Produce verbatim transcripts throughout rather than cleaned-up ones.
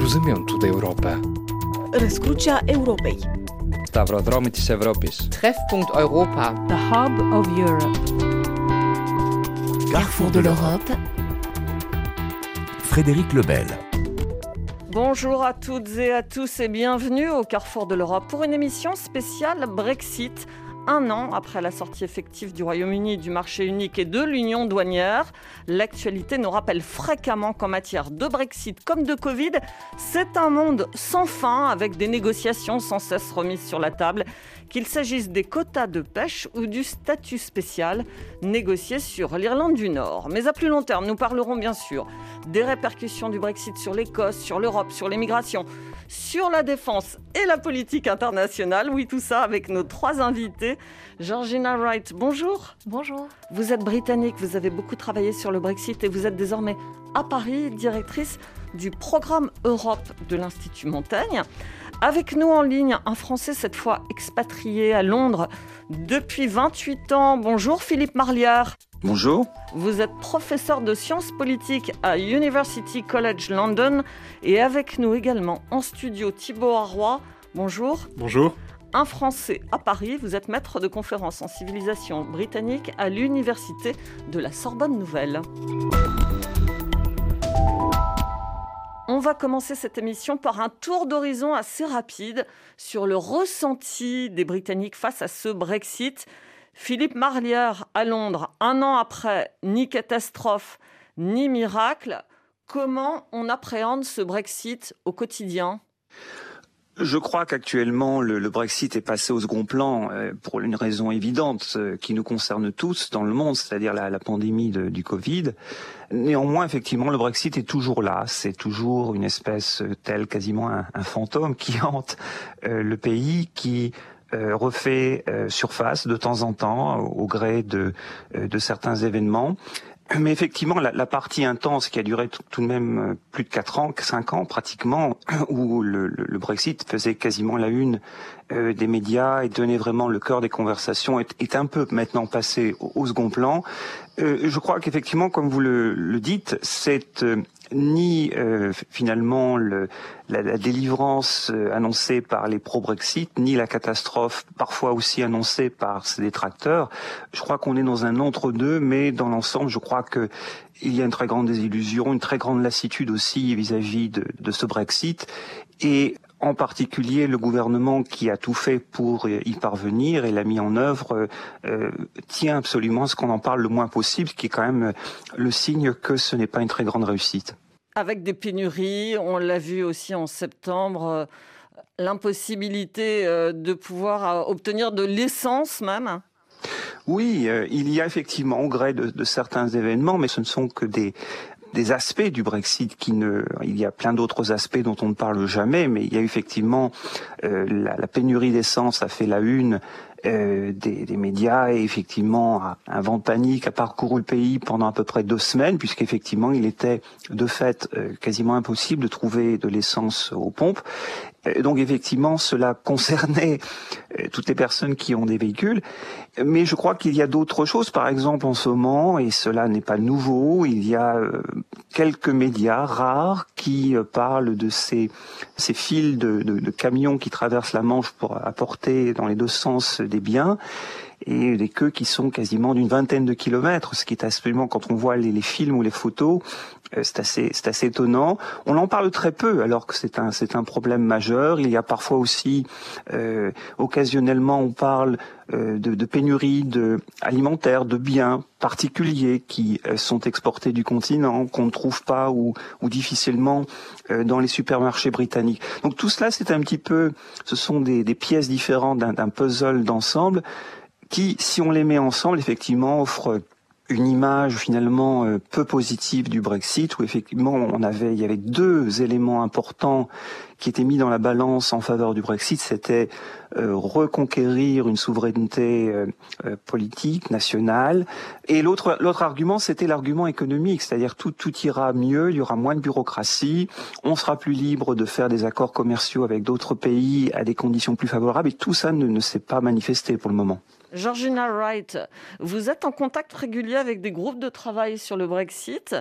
Rozumiem de Europa. Răscrucea Europei. Stavrodromy της Ευρώπης. Treffpunkt Europa. The Hub of Europe. Carrefour de l'Europe. Frédéric Lebel. Bonjour à toutes et à tous et bienvenue au Carrefour de l'Europe pour une émission spéciale Brexit. Un an après la sortie effective du Royaume-Uni du marché unique et de l'union douanière, l'actualité nous rappelle fréquemment qu'en matière de Brexit comme de Covid, c'est un monde sans fin avec des négociations sans cesse remises sur la table, qu'il s'agisse des quotas de pêche ou du statut spécial négocié sur l'Irlande du Nord. Mais à plus long terme, nous parlerons bien sûr des répercussions du Brexit sur l'Écosse, sur l'Europe, sur l'immigration, sur la défense et la politique internationale. Oui, tout ça avec nos trois invités. Georgina Wright, bonjour. Bonjour. Vous êtes britannique, vous avez beaucoup travaillé sur le Brexit et vous êtes désormais à Paris, directrice du programme Europe de l'Institut Montaigne. Avec nous en ligne, un Français cette fois expatrié à Londres depuis vingt-huit ans. Bonjour Philippe Marlière. Bonjour. Vous êtes professeur de sciences politiques à University College London et avec nous également en studio Thibaut Arroy. Bonjour. Bonjour. Un Français à Paris, vous êtes maître de conférences en civilisation britannique à l'Université de la Sorbonne Nouvelle. On va commencer cette émission par un tour d'horizon assez rapide sur le ressenti des Britanniques face à ce Brexit. Philippe Marlière à Londres, un an après, ni catastrophe, ni miracle. Comment on appréhende ce Brexit au quotidien ? Je crois qu'actuellement, le, le Brexit est passé au second plan euh, pour une raison évidente euh, qui nous concerne tous dans le monde, c'est-à-dire la, la pandémie de, du Covid. Néanmoins, effectivement, le Brexit est toujours là. C'est toujours une espèce euh, telle, quasiment un, un fantôme qui hante euh, le pays, qui euh, refait euh, surface de temps en temps au, au gré de, euh, de certains événements. Mais effectivement, la, la partie intense qui a duré tout, tout de même plus de quatre ans, cinq ans pratiquement, où le, le, le Brexit faisait quasiment la une euh, des médias et donnait vraiment le cœur des conversations, est, est un peu maintenant passé au, au second plan. Euh, je crois qu'effectivement, comme vous le, le dites, c'est euh, ni euh, finalement le, la, la délivrance euh, annoncée par les pro-Brexit, ni la catastrophe parfois aussi annoncée par ses détracteurs. Je crois qu'on est dans un entre-deux, mais dans l'ensemble, je crois que il y a une très grande désillusion, une très grande lassitude aussi vis-à-vis de, de ce Brexit, et en particulier le gouvernement qui a tout fait pour y parvenir et l'a mis en œuvre euh, tient absolument à ce qu'on en parle le moins possible, ce qui est quand même le signe que ce n'est pas une très grande réussite. Avec des pénuries, on l'a vu aussi en septembre, euh, l'impossibilité euh, de pouvoir euh, obtenir de l'essence même. Oui, euh, il y a effectivement au gré de, de certains événements, mais ce ne sont que des des aspects du Brexit qui ne, il y a plein d'autres aspects dont on ne parle jamais, mais il y a effectivement euh, la, la pénurie d'essence a fait la une euh, des, des médias et effectivement un vent de panique a parcouru le pays pendant à peu près deux semaines, puisqu'effectivement il était de fait euh, quasiment impossible de trouver de l'essence aux pompes. Et donc effectivement, cela concernait euh, toutes les personnes qui ont des véhicules, mais je crois qu'il y a d'autres choses. Par exemple, en ce moment, et cela n'est pas nouveau, il y a euh, quelques médias rares qui euh, parlent de ces, ces files de, de, de camions qui traversent la Manche pour apporter dans les deux sens des biens, et des queues qui sont quasiment d'une vingtaine de kilomètres, ce qui est absolument, quand on voit les, les films ou les photos, euh, c'est assez, c'est assez étonnant. On en parle très peu, alors que c'est un, c'est un problème majeur. Il y a parfois aussi, euh, occasionnellement, on parle euh, de, de pénurie de alimentaires, de biens particuliers qui euh, sont exportés du continent, qu'on ne trouve pas ou, ou difficilement euh, dans les supermarchés britanniques. Donc tout cela, c'est un petit peu, ce sont des, des pièces différentes d'un, d'un puzzle d'ensemble, qui, si on les met ensemble, effectivement, offrent une image finalement euh, peu positive du Brexit, où effectivement on avait, il y avait deux éléments importants qui étaient mis dans la balance en faveur du Brexit. C'était euh, reconquérir une souveraineté euh, euh, politique nationale, et l'autre l'autre argument, c'était l'argument économique, c'est-à-dire tout tout ira mieux, il y aura moins de bureaucratie, on sera plus libre de faire des accords commerciaux avec d'autres pays à des conditions plus favorables, et tout ça ne, ne s'est pas manifesté pour le moment. Georgina Wright, vous êtes en contact régulier avec des groupes de travail sur le Brexit.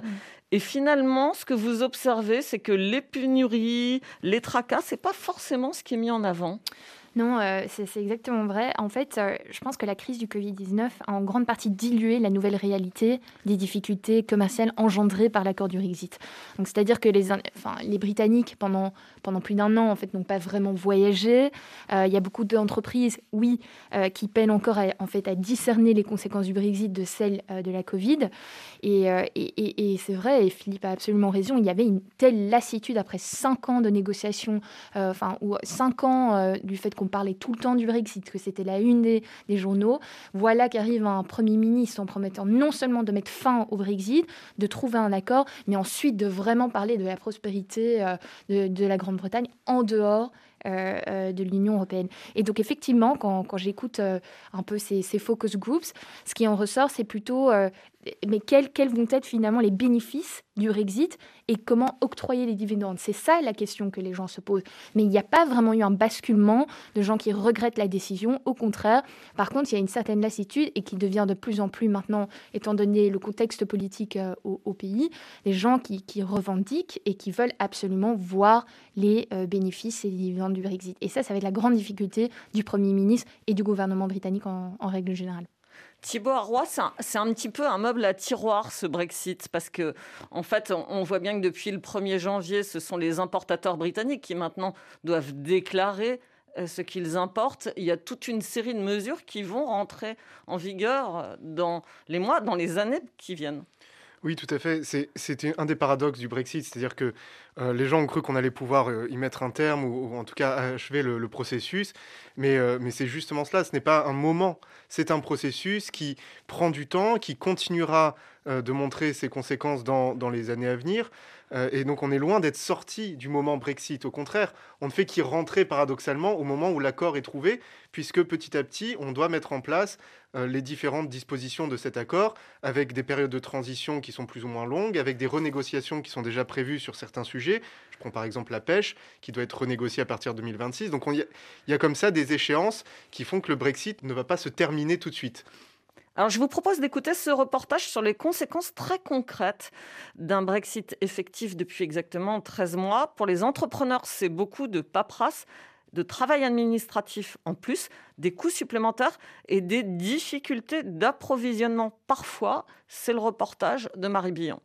Et finalement, ce que vous observez, c'est que les pénuries, les tracas, ce n'est pas forcément ce qui est mis en avant. Non, euh, c'est, c'est exactement vrai. En fait, euh, je pense que la crise du covid dix-neuf a en grande partie dilué la nouvelle réalité des difficultés commerciales engendrées par l'accord du Brexit. Donc, c'est-à-dire que les, enfin, les Britanniques, pendant, pendant plus d'un an, en fait, n'ont pas vraiment voyagé. Euh, il y a beaucoup d'entreprises, oui, euh, qui peinent encore à, en fait, à discerner les conséquences du Brexit de celles euh, de la Covid. Et, euh, et, et, et c'est vrai, et Philippe a absolument raison, il y avait une telle lassitude après cinq ans de négociations, euh, enfin, ou cinq ans euh, du fait qu'on parlait tout le temps du Brexit, que c'était la une des, des journaux. Voilà qu'arrive un Premier ministre en promettant non seulement de mettre fin au Brexit, de trouver un accord, mais ensuite de vraiment parler de la prospérité euh, de, de la Grande-Bretagne en dehors euh, euh, de l'Union européenne. Et donc effectivement, quand, quand j'écoute euh, un peu ces, ces focus groups, ce qui en ressort, c'est plutôt... Euh, mais quels, quels vont être finalement les bénéfices du Brexit et comment octroyer les dividendes? C'est ça la question que les gens se posent. Mais il n'y a pas vraiment eu un basculement de gens qui regrettent la décision. Au contraire, par contre, il y a une certaine lassitude et qui devient de plus en plus maintenant, étant donné le contexte politique euh, au, au pays, des gens qui, qui revendiquent et qui veulent absolument voir les euh, bénéfices et les dividendes du Brexit. Et ça, ça va être la grande difficulté du Premier ministre et du gouvernement britannique en, en règle générale. Thibaut Arroy, c'est un, c'est un petit peu un meuble à tiroir, ce Brexit, parce que en fait, on, on voit bien que depuis le premier janvier, ce sont les importateurs britanniques qui maintenant doivent déclarer euh, ce qu'ils importent. Il y a toute une série de mesures qui vont rentrer en vigueur dans les mois, dans les années qui viennent. Oui, tout à fait. C'est, c'était un des paradoxes du Brexit, c'est-à-dire que euh, les gens ont cru qu'on allait pouvoir euh, y mettre un terme ou, ou en tout cas achever le, le processus, mais, euh, mais c'est justement cela, ce n'est pas un moment, c'est un processus qui prend du temps, qui continuera euh, de montrer ses conséquences dans, dans les années à venir, euh, et donc on est loin d'être sorti du moment Brexit. Au contraire, on ne fait qu'y rentrer paradoxalement au moment où l'accord est trouvé, puisque petit à petit, on doit mettre en place euh, les différentes dispositions de cet accord, avec des périodes de transition qui sont plus ou moins longues, avec des renégociations qui sont déjà prévues sur certains sujets. Je prends par exemple la pêche, qui doit être renégociée à partir de deux mille vingt-six. Donc il y, y a comme ça des échéances qui font que le Brexit ne va pas se terminer tout de suite. Alors, je vous propose d'écouter ce reportage sur les conséquences très concrètes d'un Brexit effectif depuis exactement treize mois. Pour les entrepreneurs, c'est beaucoup de paperasse, de travail administratif en plus, des coûts supplémentaires et des difficultés d'approvisionnement. Parfois, c'est le reportage de Marie Billon.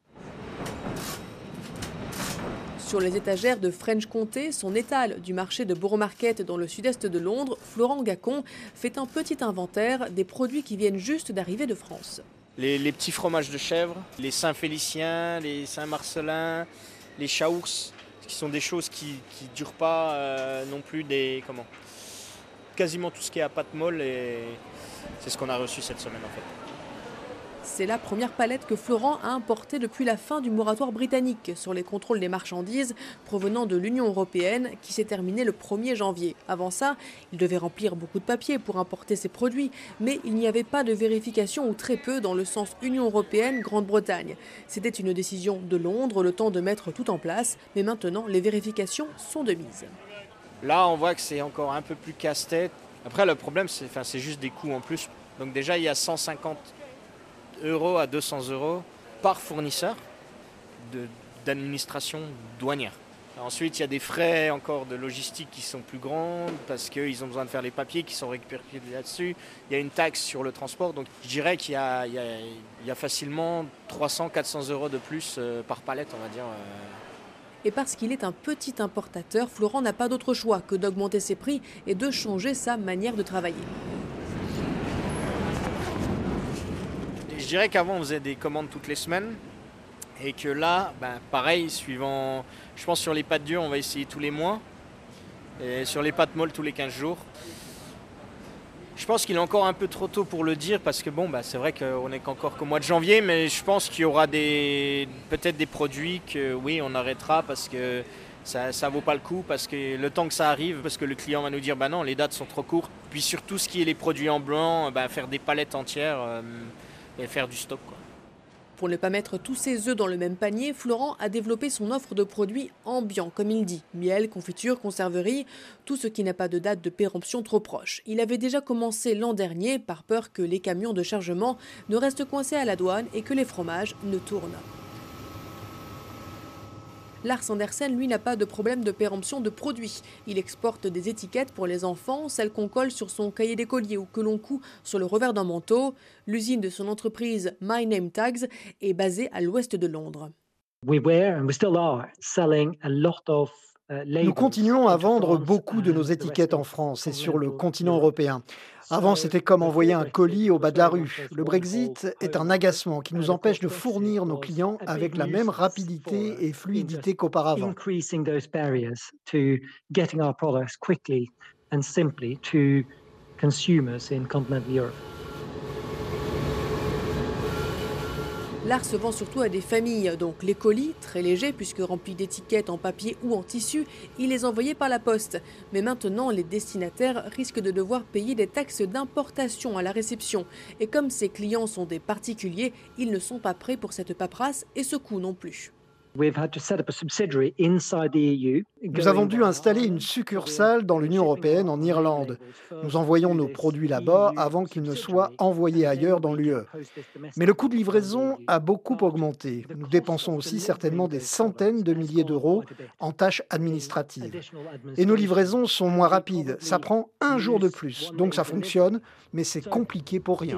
Sur les étagères de French Comté, son étal du marché de Borough Market dans le sud-est de Londres, Florent Gacon fait un petit inventaire des produits qui viennent juste d'arriver de France. Les, les petits fromages de chèvre, les Saint-Félicien, les Saint-Marcelin, les Chaours, qui sont des choses qui ne durent pas euh, non plus des... Comment quasiment tout ce qui est à pâte molle, et c'est ce qu'on a reçu cette semaine en fait. C'est la première palette que Florent a importée depuis la fin du moratoire britannique sur les contrôles des marchandises provenant de l'Union européenne qui s'est terminé le premier janvier. Avant ça, il devait remplir beaucoup de papiers pour importer ses produits, mais il n'y avait pas de vérification ou très peu dans le sens Union européenne Grande-Bretagne. C'était une décision de Londres, le temps de mettre tout en place, mais maintenant les vérifications sont de mise. Là, on voit que c'est encore un peu plus casse-tête. Après, le problème, c'est, enfin, c'est juste des coûts en plus. Donc déjà, il y a cent cinquante euros à deux cents euros par fournisseur de, d'administration douanière. Ensuite, il y a des frais encore de logistique qui sont plus grands parce qu'ils ont besoin de faire les papiers qui sont récupérés là-dessus. Il y a une taxe sur le transport. Donc, je dirais qu'il y a, il y a, il y a facilement trois cents à quatre cents euros de plus par palette, on va dire. Et parce qu'il est un petit importateur, Florent n'a pas d'autre choix que d'augmenter ses prix et de changer sa manière de travailler. Je dirais qu'avant, on faisait des commandes toutes les semaines et que là, ben, pareil, suivant, je pense sur les pâtes dures, on va essayer tous les mois et sur les pâtes molles tous les quinze jours. Je pense qu'il est encore un peu trop tôt pour le dire parce que bon, ben, c'est vrai qu'on n'est qu'encore qu'au mois de janvier, mais je pense qu'il y aura des, peut-être des produits que oui, on arrêtera parce que ça ne vaut pas le coup, parce que le temps que ça arrive, parce que le client va nous dire, ben non, les dates sont trop courtes. Puis surtout ce qui est les produits en blanc, ben, faire des palettes entières, euh, et faire du stock, quoi. Pour ne pas mettre tous ses œufs dans le même panier, Florent a développé son offre de produits ambiants, comme il dit. Miel, confiture, conserverie, tout ce qui n'a pas de date de péremption trop proche. Il avait déjà commencé l'an dernier par peur que les camions de chargement ne restent coincés à la douane et que les fromages ne tournent. Lars Andersen, lui, n'a pas de problème de péremption de produits. Il exporte des étiquettes pour les enfants, celles qu'on colle sur son cahier d'écolier ou que l'on coud sur le revers d'un manteau. L'usine de son entreprise My Name Tags est basée à l'ouest de Londres. We were and we still are selling a lot of Nous continuons à vendre beaucoup de nos étiquettes en France et sur le continent européen. Avant, c'était comme envoyer un colis au bas de la rue. Le Brexit est un agacement qui nous empêche de fournir nos clients avec la même rapidité et fluidité qu'auparavant. L'art se vend surtout à des familles, donc les colis, très légers puisque remplis d'étiquettes en papier ou en tissu, il les envoyait par la poste. Mais maintenant, les destinataires risquent de devoir payer des taxes d'importation à la réception. Et comme ces clients sont des particuliers, ils ne sont pas prêts pour cette paperasse et ce coût non plus. Nous avons dû installer une succursale dans l'Union européenne en Irlande. Nous envoyons nos produits là-bas avant qu'ils ne soient envoyés ailleurs dans l'U E. Mais le coût de livraison a beaucoup augmenté. Nous dépensons aussi certainement des centaines de milliers d'euros en tâches administratives. Et nos livraisons sont moins rapides. Ça prend un jour de plus. Donc ça fonctionne, mais c'est compliqué pour rien.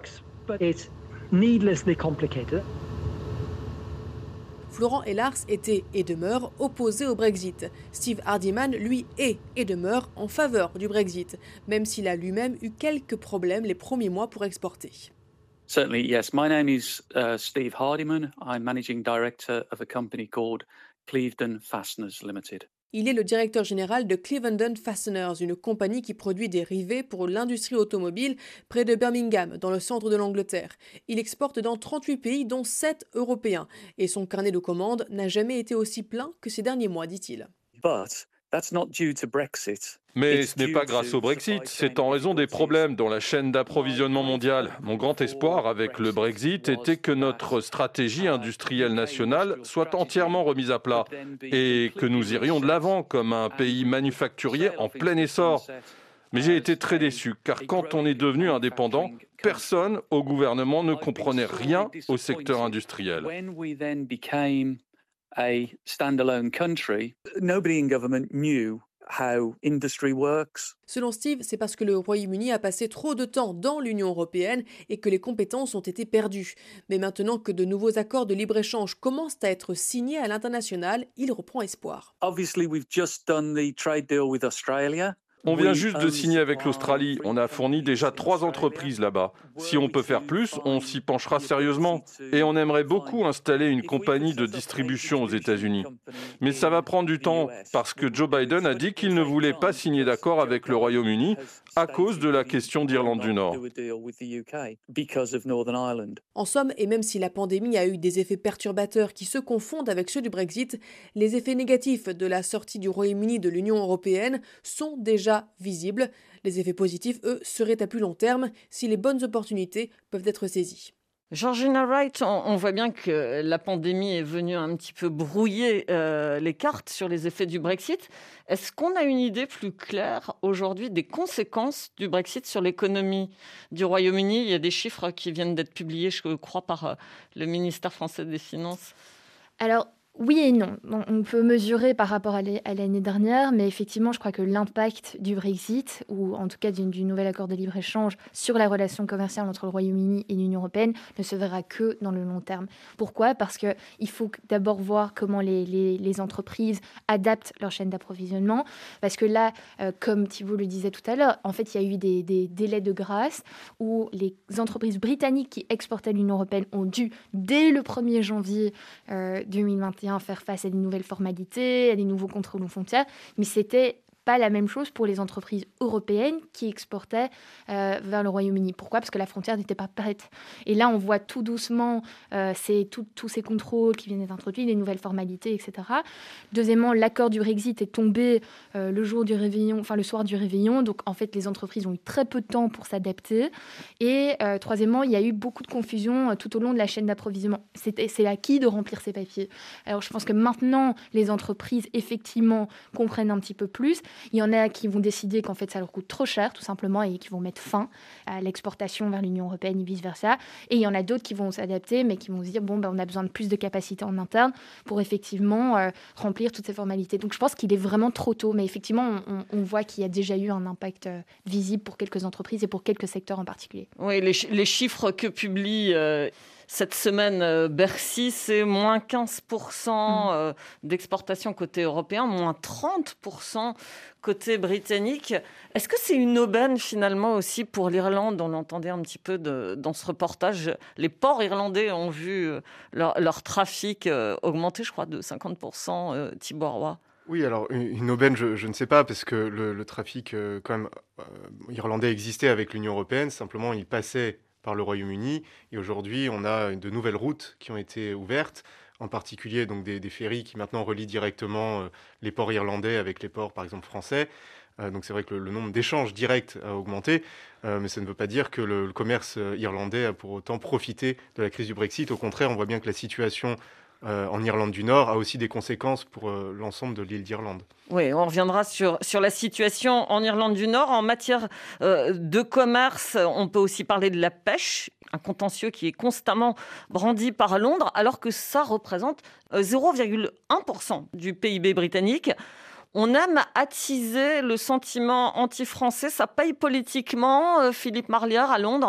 Florent et Lars étaient et demeurent opposés au Brexit. Steve Hardiman, lui, est et demeure en faveur du Brexit, même s'il a lui-même eu quelques problèmes les premiers mois pour exporter. Certainly, yes. My name is uh, Steve Hardiman. I'm managing director of a company called Clevedon Fasteners Limited. Il est le directeur général de Clevedon Fasteners, une compagnie qui produit des rivets pour l'industrie automobile près de Birmingham, dans le centre de l'Angleterre. Il exporte dans trente-huit pays, dont sept européens. Et son carnet de commandes n'a jamais été aussi plein que ces derniers mois, dit-il. But that's not due to Brexit. Mais ce n'est pas grâce au Brexit, c'est en raison des problèmes dans la chaîne d'approvisionnement mondiale. Mon grand espoir avec le Brexit était que notre stratégie industrielle nationale soit entièrement remise à plat et que nous irions de l'avant comme un pays manufacturier en plein essor. Mais j'ai été très déçu, car quand on est devenu indépendant, personne au gouvernement ne comprenait rien au secteur industriel. A standalone country, nobody in government knew how industry works. Selon Steve, c'est parce que le Royaume-Uni a passé trop de temps dans l'Union européenne et que les compétences ont été perdues. Mais maintenant que de nouveaux accords de libre-échange commencent à être signés à l'international, il reprend espoir. Obviously, we've just done the trade deal with Australia. On vient juste de signer avec l'Australie. On a fourni déjà trois entreprises là-bas. Si on peut faire plus, on s'y penchera sérieusement. Et on aimerait beaucoup installer une compagnie de distribution aux États-Unis. Mais ça va prendre du temps parce que Joe Biden a dit qu'il ne voulait pas signer d'accord avec le Royaume-Uni à cause de la question d'Irlande du Nord. En somme, et même si la pandémie a eu des effets perturbateurs qui se confondent avec ceux du Brexit, les effets négatifs de la sortie du Royaume-Uni de l'Union européenne sont déjà visibles. Les effets positifs, eux, seraient à plus long terme si les bonnes opportunités peuvent être saisies. Georgina Wright, on, on voit bien que la pandémie est venue un petit peu brouiller euh, les cartes sur les effets du Brexit. Est-ce qu'on a une idée plus claire aujourd'hui des conséquences du Brexit sur l'économie du Royaume-Uni ? Il y a des chiffres qui viennent d'être publiés, je crois, par euh, le ministère français des Finances. Alors, oui et non. On peut mesurer par rapport à l'année dernière, mais effectivement, je crois que l'impact du Brexit, ou en tout cas du, du nouvel accord de libre-échange sur la relation commerciale entre le Royaume-Uni et l'Union européenne, ne se verra que dans le long terme. Pourquoi ? Parce qu'il faut d'abord voir comment les, les, les entreprises adaptent leur chaîne d'approvisionnement. Parce que là, euh, comme Thibault le disait tout à l'heure, en fait, il y a eu des, des délais de grâce où les entreprises britanniques qui exportaient à l'Union européenne ont dû, dès le premier janvier euh, deux mille vingt et un, faire face à des nouvelles formalités, à des nouveaux contrôles aux frontières, mais c'était pas la même chose pour les entreprises européennes qui exportaient euh, vers le Royaume-Uni. Pourquoi ? Parce que la frontière n'était pas prête. Et là, on voit tout doucement euh, ces, tout, tous ces contrôles qui viennent d'être introduits, les nouvelles formalités, et cetera. Deuxièmement, l'accord du Brexit est tombé euh, le jour du réveillon, enfin le soir du réveillon. Donc, en fait, les entreprises ont eu très peu de temps pour s'adapter. Et euh, troisièmement, il y a eu beaucoup de confusion euh, tout au long de la chaîne d'approvisionnement. C'était, c'est à qui de remplir ces papiers ? Alors, je pense que maintenant, les entreprises, effectivement, comprennent un petit peu plus. Il y en a qui vont décider qu'en fait ça leur coûte trop cher, tout simplement, et qui vont mettre fin à l'exportation vers l'Union européenne et vice-versa. Et il y en a d'autres qui vont s'adapter, mais qui vont se dire, bon, ben, on a besoin de plus de capacité en interne pour effectivement euh, remplir toutes ces formalités. Donc je pense qu'il est vraiment trop tôt, mais effectivement, on, on voit qu'il y a déjà eu un impact euh, visible pour quelques entreprises et pour quelques secteurs en particulier. Oui, les, ch- les chiffres que publie euh, cette semaine euh, Bercy, c'est moins quinze pour cent mmh. euh, d'exportation côté européen, moins trente pour cent côté britannique. Est-ce que c'est une aubaine finalement aussi pour l'Irlande? On l'entendait un petit peu de, dans ce reportage. Les ports irlandais ont vu euh, leur, leur trafic euh, augmenter, je crois, de cinquante pour cent, euh, Thibaut Roy. Oui, alors une aubaine, je, je ne sais pas, parce que le, le trafic euh, quand même euh, irlandais existait avec l'Union européenne. Simplement, il passait par le Royaume-Uni, et aujourd'hui, on a de nouvelles routes qui ont été ouvertes, en particulier donc des, des ferries qui maintenant relient directement euh, les ports irlandais avec les ports, par exemple, français. Euh, donc c'est vrai que le, le nombre d'échanges directs a augmenté, euh, mais ça ne veut pas dire que le, le commerce irlandais a pour autant profité de la crise du Brexit. Au contraire, on voit bien que la situation euh, en Irlande du Nord a aussi des conséquences pour euh, l'ensemble de l'île d'Irlande. Oui, on reviendra sur, sur la situation en Irlande du Nord. En matière euh, de commerce, on peut aussi parler de la pêche, un contentieux qui est constamment brandi par Londres, alors que ça représente euh, zéro virgule un pour cent du P I B britannique. On aime attiser le sentiment anti-français. Ça paye politiquement, euh, Philippe Marlière, à Londres ?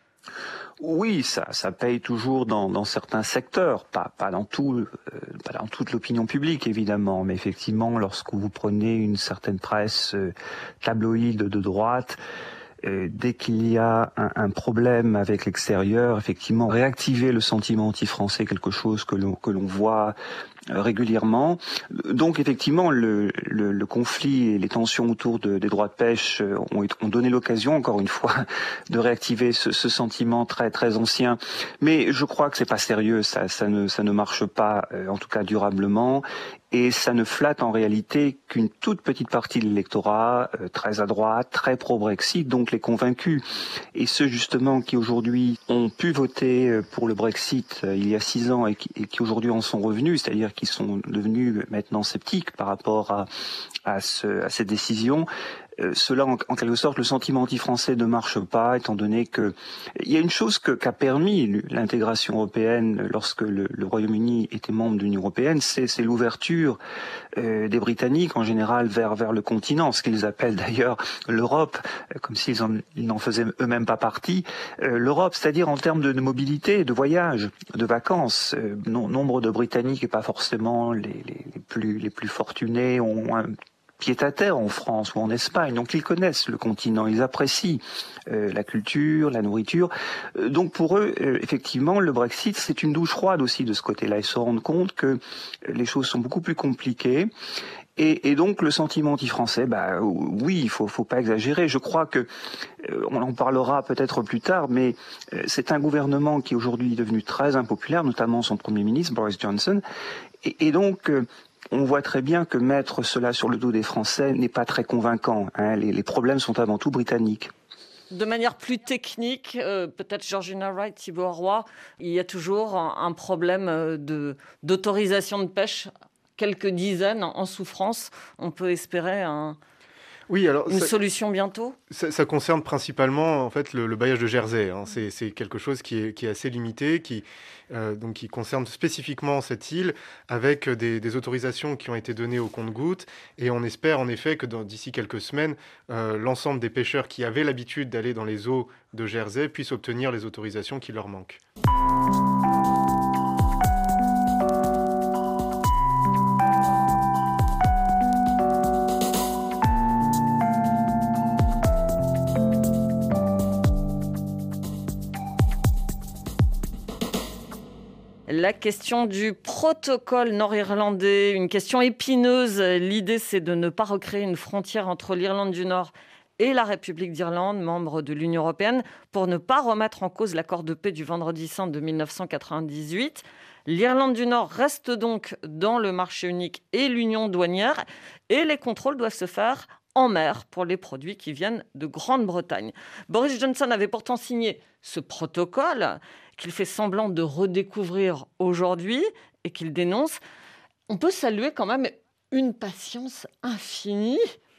Oui, ça, ça paye toujours dans, dans certains secteurs, pas, pas dans tout, euh, pas dans toute l'opinion publique évidemment, mais effectivement, lorsque vous prenez une certaine presse euh, tabloïde de droite, euh, dès qu'il y a un, un problème avec l'extérieur, effectivement, réactiver le sentiment anti-français, quelque chose que l'on, que l'on voit régulièrement. Donc effectivement, le, le, le conflit et les tensions autour de, des droits de pêche ont, ont donné l'occasion, encore une fois, de réactiver ce, ce sentiment très très ancien. Mais je crois que c'est pas sérieux, ça, ça ne ça ne marche pas, euh, en tout cas durablement. Et ça ne flatte en réalité qu'une toute petite partie de l'électorat, euh, très à droite, très pro-Brexit, donc les convaincus. Et ceux justement qui aujourd'hui ont pu voter pour le Brexit euh, il y a six ans et qui, et qui aujourd'hui en sont revenus, c'est-à-dire qui sont devenus maintenant sceptiques par rapport à, à, ce, à cette décision. Euh, cela, en, en quelque sorte, le sentiment anti-français ne marche pas, étant donné que il y a une chose que, qu'a permis l'intégration européenne lorsque le, le Royaume-Uni était membre de l'Union européenne, c'est, c'est l'ouverture euh, des Britanniques en général vers vers le continent, ce qu'ils appellent d'ailleurs l'Europe, euh, comme s'ils en, ils n'en faisaient eux-mêmes pas partie. Euh, L'Europe, c'est-à-dire en termes de, de mobilité, de voyage, de vacances. Euh, non, nombre de Britanniques et pas forcément les, les, les plus les plus fortunés ont un pied-à-terre en France ou en Espagne, donc ils connaissent le continent, ils apprécient euh, la culture, la nourriture. Euh, donc pour eux, euh, effectivement, le Brexit, c'est une douche froide aussi de ce côté-là. Ils se rendent compte que les choses sont beaucoup plus compliquées. Et, et donc le sentiment anti-français, bah oui, il faut, faut pas exagérer. Je crois que euh, on en parlera peut-être plus tard, mais euh, c'est un gouvernement qui est aujourd'hui devenu très impopulaire, notamment son Premier ministre Boris Johnson. Et, et donc euh, on voit très bien que mettre cela sur le dos des Français n'est pas très convaincant. Hein. Les, les problèmes sont avant tout britanniques. De manière plus technique, euh, peut-être Georgina Wright, Thibaut Roy, il y a toujours un, un problème de, d'autorisation de pêche, quelques dizaines en souffrance. On peut espérer un... Oui, alors, une ça, solution bientôt. ça, ça concerne principalement en fait, le, le bailliage de Jersey. Hein. C'est, c'est quelque chose qui est, qui est assez limité, qui, euh, donc, qui concerne spécifiquement cette île, avec des, des autorisations qui ont été données au compte-gouttes. Et on espère en effet que dans, d'ici quelques semaines, euh, l'ensemble des pêcheurs qui avaient l'habitude d'aller dans les eaux de Jersey puissent obtenir les autorisations qui leur manquent. La question du protocole nord-irlandais, une question épineuse. L'idée, c'est de ne pas recréer une frontière entre l'Irlande du Nord et la République d'Irlande, membre de l'Union européenne, pour ne pas remettre en cause l'accord de paix du Vendredi saint de mille neuf cent quatre-vingt-dix-huit. L'Irlande du Nord reste donc dans le marché unique et l'union douanière, et les contrôles doivent se faire en mer pour les produits qui viennent de Grande-Bretagne. Boris Johnson avait pourtant signé ce protocole qu'il fait semblant de redécouvrir aujourd'hui et qu'il dénonce. On peut saluer quand même une patience infinie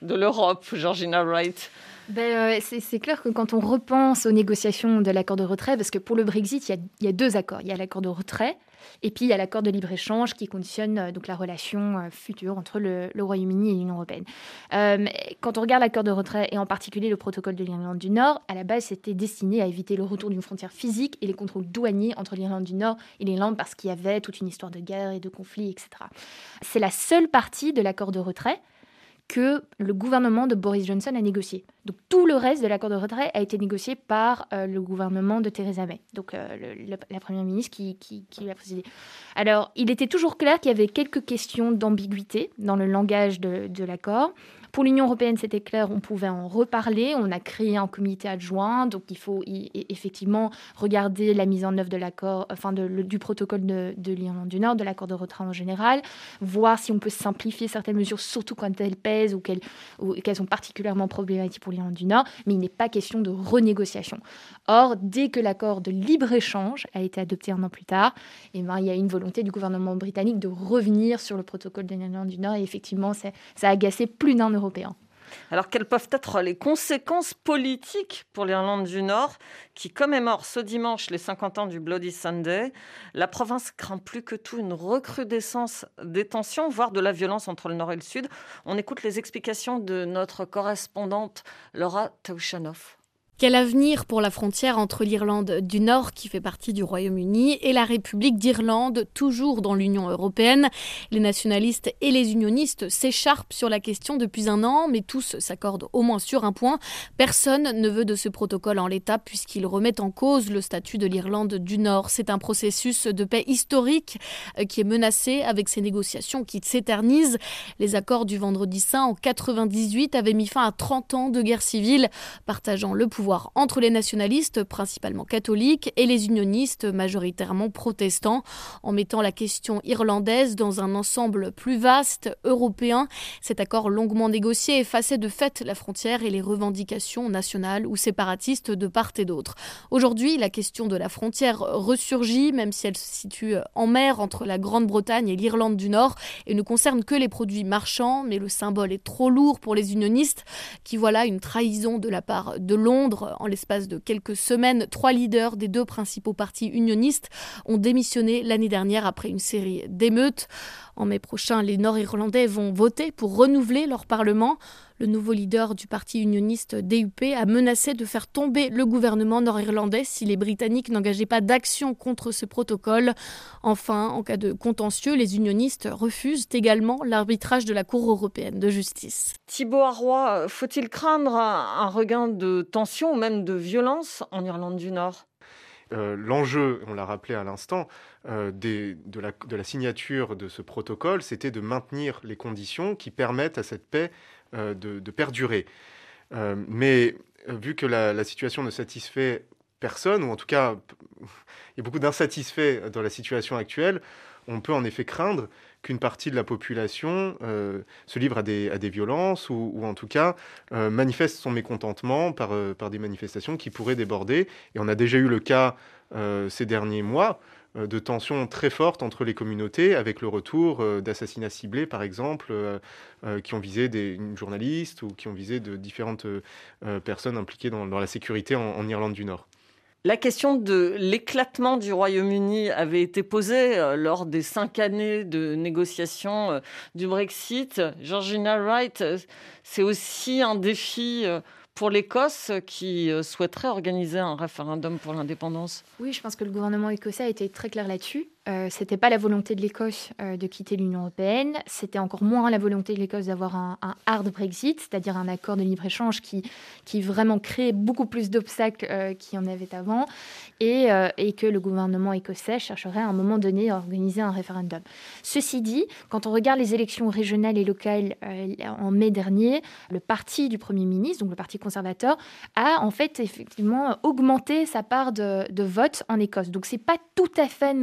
de l'Europe, Georgina Wright? Ben, euh, c'est, c'est clair que quand on repense aux négociations de l'accord de retrait, parce que pour le Brexit, il y a, il y a deux accords. Il y a l'accord de retrait et puis il y a l'accord de libre-échange qui conditionne euh, donc la relation euh, future entre le, le Royaume-Uni et l'Union européenne. Euh, quand on regarde l'accord de retrait et en particulier le protocole de l'Irlande du Nord, à la base, c'était destiné à éviter le retour d'une frontière physique et les contrôles douaniers entre l'Irlande du Nord et l'Irlande parce qu'il y avait toute une histoire de guerre et de conflits, et cetera. C'est la seule partie de l'accord de retrait que le gouvernement de Boris Johnson a négocié. Donc tout le reste de l'accord de retrait a été négocié par euh, le gouvernement de Theresa May, donc euh, le, le, la première ministre qui, qui, qui l'a présidé. Alors, il était toujours clair qu'il y avait quelques questions d'ambiguïté dans le langage de, de l'accord. Pour l'Union européenne, c'était clair, on pouvait en reparler. On a créé un comité adjoint, donc il faut y, effectivement regarder la mise en œuvre de l'accord, enfin de, le, du protocole de, de l'Irlande du Nord, de l'accord de retrait en général, voir si on peut simplifier certaines mesures, surtout quand elles pèsent ou qu'elles, ou qu'elles sont particulièrement problématiques pour l'Irlande du Nord, mais il n'est pas question de renégociation. Or, dès que l'accord de libre-échange a été adopté un an plus tard, eh ben, il y a une volonté du gouvernement britannique de revenir sur le protocole de l'Irlande du Nord, et effectivement, ça, ça a agacé plus d'un Européen. Alors, quelles peuvent être les conséquences politiques pour l'Irlande du Nord, qui commémore ce dimanche les cinquante ans du Bloody Sunday? La province craint plus que tout une recrudescence des tensions, voire de la violence entre le Nord et le Sud. On écoute les explications de notre correspondante Laura Tauchanoff. Quel avenir pour la frontière entre l'Irlande du Nord, qui fait partie du Royaume-Uni, et la République d'Irlande, toujours dans l'Union européenne? Les nationalistes et les unionistes s'écharpent sur la question depuis un an, mais tous s'accordent au moins sur un point. Personne ne veut de ce protocole en l'état, puisqu'il remet en cause le statut de l'Irlande du Nord. C'est un processus de paix historique qui est menacé avec ces négociations qui s'éternisent. Les accords du Vendredi Saint en quatre-vingt-dix-huit avaient mis fin à trente ans de guerre civile, partageant le pouvoir entre les nationalistes, principalement catholiques, et les unionistes, majoritairement protestants, en mettant la question irlandaise dans un ensemble plus vaste, européen. Cet accord longuement négocié effaçait de fait la frontière et les revendications nationales ou séparatistes de part et d'autre. Aujourd'hui, la question de la frontière ressurgit, même si elle se situe en mer entre la Grande-Bretagne et l'Irlande du Nord, et ne concerne que les produits marchands, mais le symbole est trop lourd pour les unionistes, qui voient là une trahison de la part de Londres. En l'espace de quelques semaines, trois leaders des deux principaux partis unionistes ont démissionné l'année dernière après une série d'émeutes. En mai prochain, les Nord-Irlandais vont voter pour renouveler leur parlement. Le nouveau leader du parti unioniste D U P a menacé de faire tomber le gouvernement nord-irlandais si les Britanniques n'engageaient pas d'action contre ce protocole. Enfin, en cas de contentieux, les unionistes refusent également l'arbitrage de la Cour européenne de justice. Thibaut Arroy, faut-il craindre un regain de tension ou même de violence en Irlande du Nord ? Euh, l'enjeu, on l'a rappelé à l'instant, euh, des, de, la, de la signature de ce protocole, c'était de maintenir les conditions qui permettent à cette paix euh, de, de perdurer. Euh, mais euh, vu que la, la situation ne satisfait personne, ou en tout cas, il y a beaucoup d'insatisfaits dans la situation actuelle, on peut en effet craindre qu'une partie de la population euh, se livre à des, à des violences ou, ou en tout cas euh, manifeste son mécontentement par, euh, par des manifestations qui pourraient déborder. Et on a déjà eu le cas euh, ces derniers mois euh, de tensions très fortes entre les communautés avec le retour euh, d'assassinats ciblés, par exemple, euh, euh, qui ont visé des, une journaliste ou qui ont visé de différentes euh, personnes impliquées dans, dans la sécurité en, en Irlande du Nord. La question de l'éclatement du Royaume-Uni avait été posée euh, lors des cinq années de négociations euh, du Brexit. Georgina Wright, euh, c'est aussi un défi euh, pour l'Écosse qui euh, souhaiterait organiser un référendum pour l'indépendance. Oui, je pense que le gouvernement écossais a été très clair là-dessus. Euh, c'était pas la volonté de l'Écosse euh, de quitter l'Union européenne, c'était encore moins la volonté de l'Écosse d'avoir un, un hard Brexit, c'est-à-dire un accord de libre-échange qui, qui vraiment crée beaucoup plus d'obstacles euh, qu'il y en avait avant, et, euh, et que le gouvernement écossais chercherait à un moment donné à organiser un référendum. Ceci dit, quand on regarde les élections régionales et locales euh, en mai dernier, le parti du Premier ministre, donc le Parti conservateur, a en fait effectivement augmenté sa part de, de vote en Écosse. Donc c'est pas tout à fait noir et blanc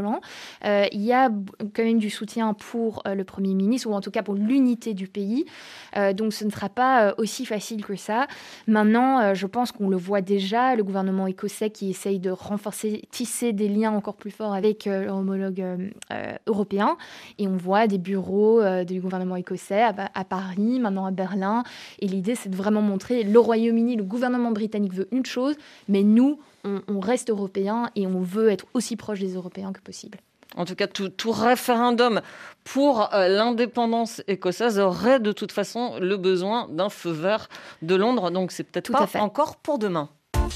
plan. Euh, il y a quand même du soutien pour euh, le Premier ministre, ou en tout cas pour l'unité du pays. Euh, donc ce ne sera pas euh, aussi facile que ça. Maintenant, euh, je pense qu'on le voit déjà, le gouvernement écossais qui essaye de renforcer, tisser des liens encore plus forts avec euh, leur homologue euh, euh, européen. Et on voit des bureaux euh, du gouvernement écossais à, à Paris, maintenant à Berlin. Et l'idée, c'est de vraiment montrer le Royaume-Uni, le gouvernement britannique veut une chose, mais nous, on, on reste européens et on veut être aussi proche des Européens que possible. En tout cas, tout, tout référendum pour euh, l'indépendance écossaise aurait de toute façon le besoin d'un feu vert de Londres. Donc, c'est peut-être tout pas encore pour demain.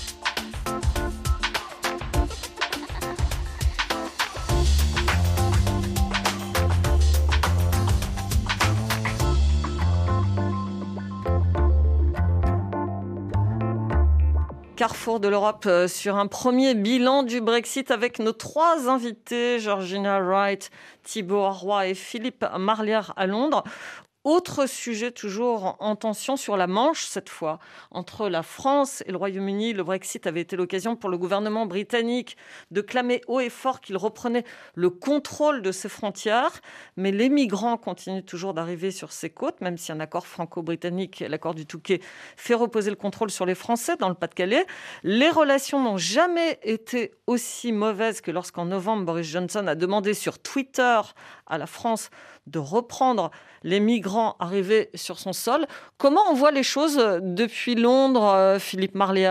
Carrefour de l'Europe sur un premier bilan du Brexit avec nos trois invités, Georgina Wright, Thibaut Arroy et Philippe Marlière à Londres. Autre sujet toujours en tension sur la Manche cette fois. Entre la France et le Royaume-Uni, le Brexit avait été l'occasion pour le gouvernement britannique de clamer haut et fort qu'il reprenait le contrôle de ses frontières. Mais les migrants continuent toujours d'arriver sur ses côtes, même si un accord franco-britannique, l'accord du Touquet, fait reposer le contrôle sur les Français dans le Pas-de-Calais. Les relations n'ont jamais été aussi mauvaises que lorsqu'en novembre, Boris Johnson a demandé sur Twitter à la France de reprendre les migrants arrivés sur son sol. Comment on voit les choses depuis Londres, Philippe Marlière ?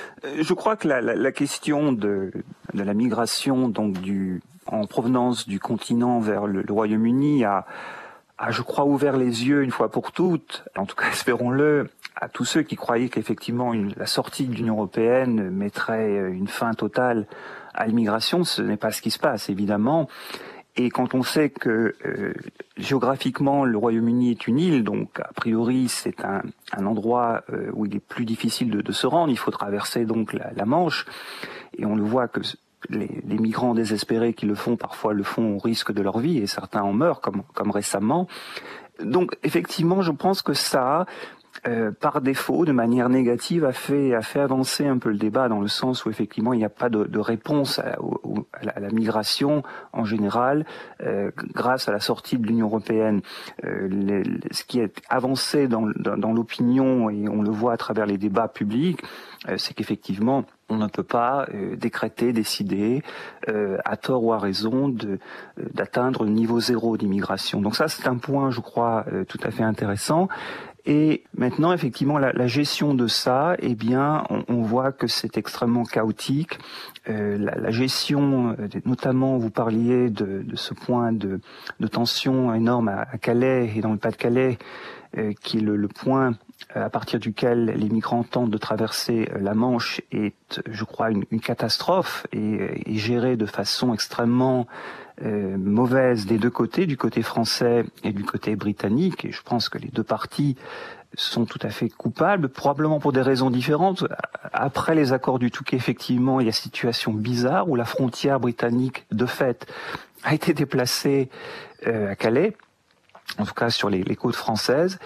Je crois que la, la, la question de, de la migration donc du, en provenance du continent vers le, le Royaume-Uni a, a, je crois, ouvert les yeux une fois pour toutes, en tout cas espérons-le, à tous ceux qui croyaient qu'effectivement une, la sortie de l'Union européenne mettrait une fin totale à l'immigration. Ce n'est pas ce qui se passe, évidemment. Et quand on sait que euh, géographiquement le Royaume-Uni est une île, donc a priori c'est un, un endroit euh, où il est plus difficile de, de se rendre, il faut traverser donc la, la Manche, et on le voit que les, les migrants désespérés qui le font parfois le font au risque de leur vie, et certains en meurent comme, comme récemment. Donc effectivement je pense que ça, Euh, par défaut, de manière négative, a fait, a fait avancer un peu le débat dans le sens où effectivement il n'y a pas de, de réponse à, au, à, la, à la migration en général euh, grâce à la sortie de l'Union européenne. Euh, les, les, ce qui est avancé dans, dans, dans l'opinion, et on le voit à travers les débats publics, euh, c'est qu'effectivement on ne peut pas euh, décréter, décider, euh, à tort ou à raison, de, euh, d'atteindre le niveau zéro d'immigration. Donc ça, c'est un point, je crois, euh, tout à fait intéressant. Et maintenant, effectivement, la, la gestion de ça, eh bien, on, on voit que c'est extrêmement chaotique. Euh, la, la gestion, notamment, vous parliez de, de ce point de, de tension énorme à, à Calais et dans le Pas-de-Calais, euh, qui est le, le point à partir duquel les migrants tentent de traverser la Manche, est, je crois, une, une catastrophe et, et gérée de façon extrêmement Euh, mauvaise des deux côtés, du côté français et du côté britannique, et je pense que les deux parties sont tout à fait coupables, probablement pour des raisons différentes. Après les accords du Touquet, effectivement, il y a une situation bizarre où la frontière britannique, de fait, a été déplacée euh, à Calais, en tout cas sur les, les côtes françaises.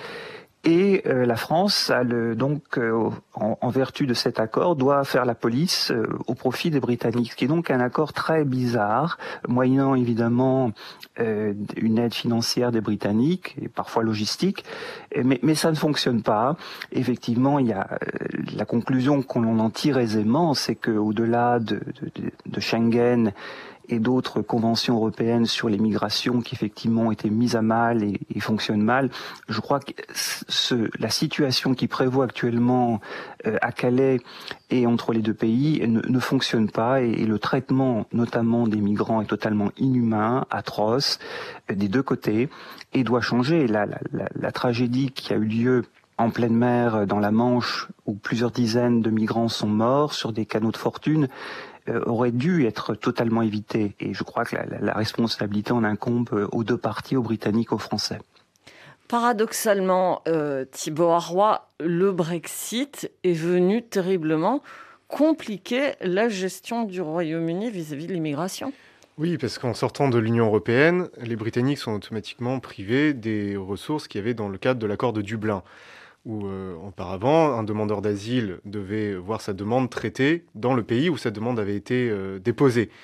Et euh, la France, a le, donc, euh, en, en vertu de cet accord, doit faire la police euh, au profit des Britanniques, ce qui est donc un accord très bizarre, moyennant évidemment euh, une aide financière des Britanniques, et parfois logistique, mais, mais ça ne fonctionne pas. Effectivement, il y a euh, la conclusion qu'on en tire aisément, c'est qu'au-delà de, de, de Schengen et d'autres conventions européennes sur les migrations qui effectivement ont été mises à mal et, et fonctionnent mal, je crois que ce, la situation qui prévaut actuellement euh, à Calais et entre les deux pays ne, ne fonctionne pas, et, et le traitement notamment des migrants est totalement inhumain, atroce, euh, des deux côtés, et doit changer. La, la, la, la tragédie qui a eu lieu en pleine mer dans la Manche, où plusieurs dizaines de migrants sont morts sur des canaux de fortune, euh, aurait dû être totalement évité. Et je crois que la, la, la responsabilité en incombe aux deux parties, aux Britanniques, aux Français. Paradoxalement, euh, Thibaut Arroy, le Brexit est venu terriblement compliquer la gestion du Royaume-Uni vis-à-vis de l'immigration. Oui, parce qu'en sortant de l'Union européenne, les Britanniques sont automatiquement privés des ressources qu'il y avait dans le cadre de l'accord de Dublin, où euh, auparavant, un demandeur d'asile devait voir sa demande traitée dans le pays où sa demande avait été euh, déposée.